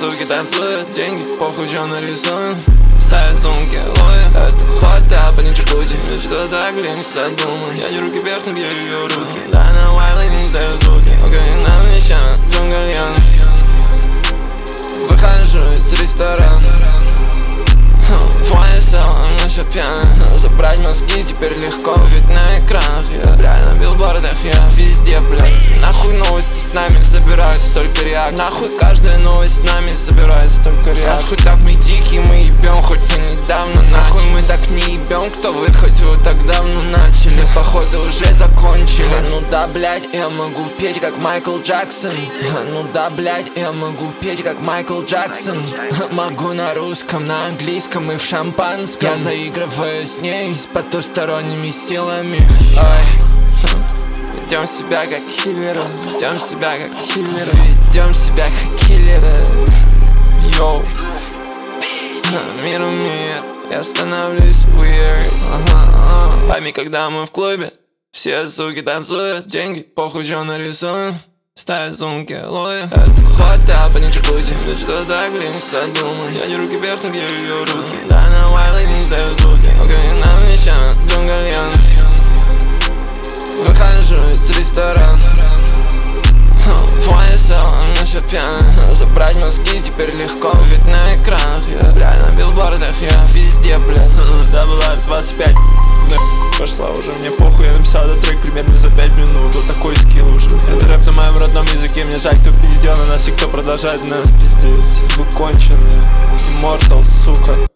суки танцуют, деньги похуй, чё нарисуем. Ставят сумки, ловят, это хватает по джакузи. Я что-то так лень, всегда думаю. Я не руки вверх, но где ее руки. Да, на вайле не издаю звуки. Окей, нам не ща, джунгальян. Выхожу из ресторана. Фоне сел, она еще пьяна. Забрать мозги теперь легко, ведь на экранах я реально на билбордах, я везде, блядь. Нахуй новости с нами собираются, только реакции. Нахуй каждая новость с нами собирается, только реакции. Нахуй так мы дикие, мы ебем, хоть и недавно. Нахуй мы так не ебем, кто вы, хоть вы так давно начали. Походу уже закончили. Ну да, блядь, я могу петь как Майкл Джексон. Ну да, блядь, я могу петь как Майкл Джексон. Могу на русском, на английском и в шампанском. Я заигрываю с ней, с потусторонними силами. Ведем себя как киллеры, ведем себя как киллеры, ведем себя как киллеры. Йоу, мир, я становлюсь weird. Пойми, когда мы в клубе, все суки танцуют, деньги похуй, чё нарисуем. Ставят сумки, ловят, это хватает по джакузи. Я что-то так лень, всегда думаю. Я не руки вверх, но где ее руки. Да, на вайле не издаю звуки. Окей, нам не ща, джунгальян. Выхожу из ресторана. Фоне сел, она еще пьяна. Забрать мозги теперь легко, ведь на экранах я реально на билбордах, я везде, блядь. WR25 пошла уже, мне похуй, я написал этот трек примерно за 5 минут. Вот такой скилл уже. Это рэп на моем родном языке, мне жаль, кто пиздел на нас и кто продолжает нас пиздеть. Вы конченые, Immortal, сука.